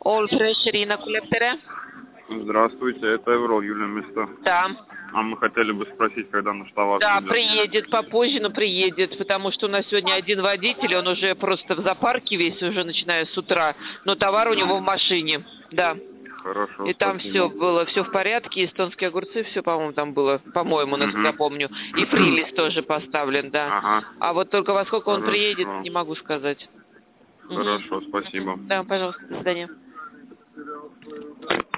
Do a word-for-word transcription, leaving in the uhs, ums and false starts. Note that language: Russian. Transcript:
All Fresh Ирина Кулептере. Здравствуйте, это Еврол, Юлия место. Да. А мы хотели бы спросить, когда наш товар Да, придет. приедет попозже, но приедет, потому что у нас сегодня один водитель, он уже просто в зоопарке весь, уже начиная с утра, но товар у него в машине, да. Хорошо, И там все спасибо. было, все в порядке, эстонские огурцы, все, по-моему, там было, по-моему, насколько я Угу. помню. И фрилис тоже поставлен, да. Ага. А вот только во сколько он приедет, Хорошо. не могу сказать. Хорошо, Угу. спасибо. Да, пожалуйста, до свидания.